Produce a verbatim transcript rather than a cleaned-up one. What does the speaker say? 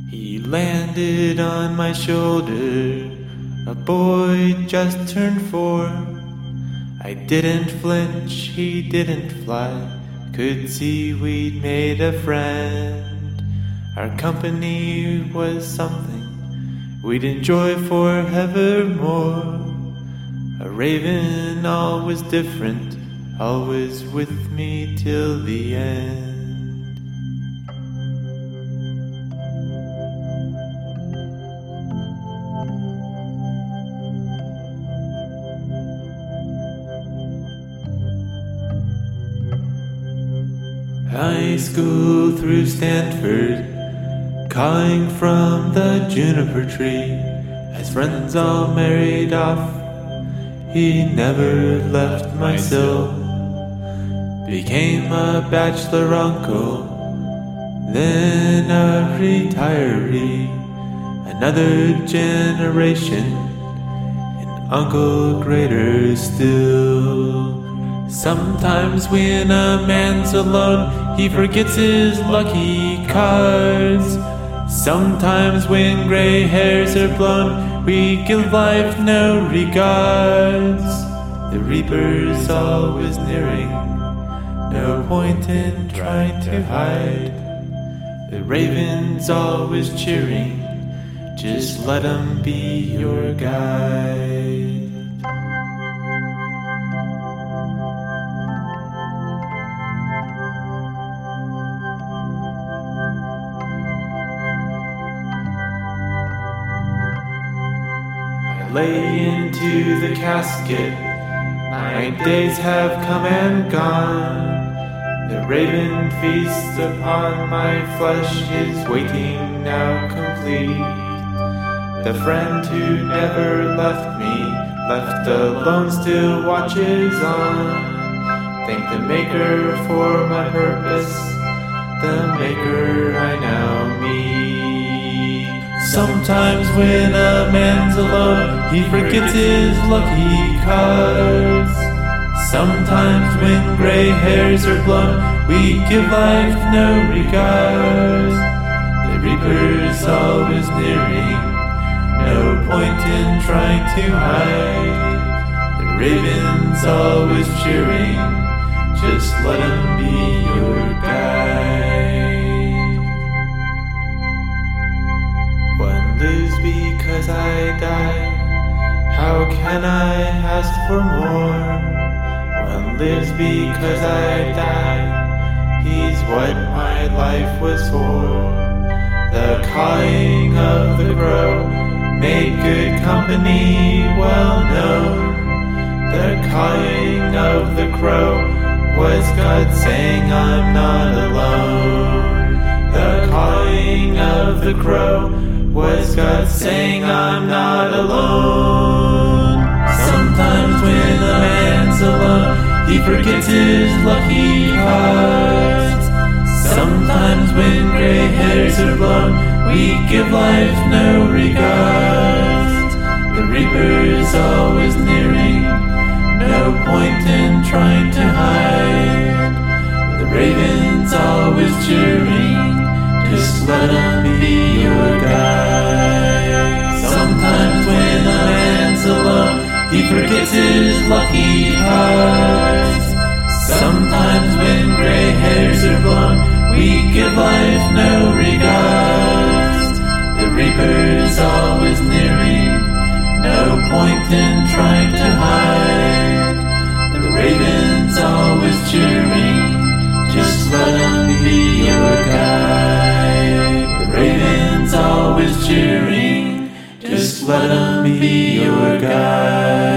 He landed on my shoulder, a boy just turned four. I didn't flinch, he didn't fly, could see we'd made a friend. Our company was something we'd enjoy forevermore. A raven, always different, always with me till the end. High school through Stanford, cawing from the juniper tree. As friends all married off, he never left my sill. Became a bachelor uncle, then a retiree. Another generation, an uncle greater still. Sometimes when a man's alone, he forgets his lucky cards. Sometimes when gray hairs are blown, we give life no regards. The reaper's always nearing, no point in trying to hide. The raven's always cheering, just let him be your guide. Lay into the casket, my days have come and gone. The raven feasts upon my flesh is waiting now complete. The friend who never left me, left alone still watches on. Thank the Maker for my purpose, the Maker I now meet. Sometimes when a man's alone, he forgets his lucky cards. Sometimes when gray hairs are blown, we give life no regards. The reaper's always nearing, no point in trying to hide. The raven's always cheering, just let him be your guide. One lives because I die, how can I ask for more? One lives because I die, he's what my life was for. The cawing of the crow made good company well known. The cawing of the crow was God saying I'm not alone. The cawing of the crow was God saying I'm not alone. Sometimes when a man's alone, he forgets his lucky cards. Sometimes when gray hairs are blown, we give life no regards. The reaper's always nearing, no point in trying to hide. The raven's always cheering, just let him be your guide. Sometimes when a man's alone, he forgets his lucky cards. Sometimes when gray hairs are blown, we give life no regards. The reaper's always nearing, no point in trying to hide. The raven's always cheering, just let him be your guide. The raven's always cheering, just let him be your guide.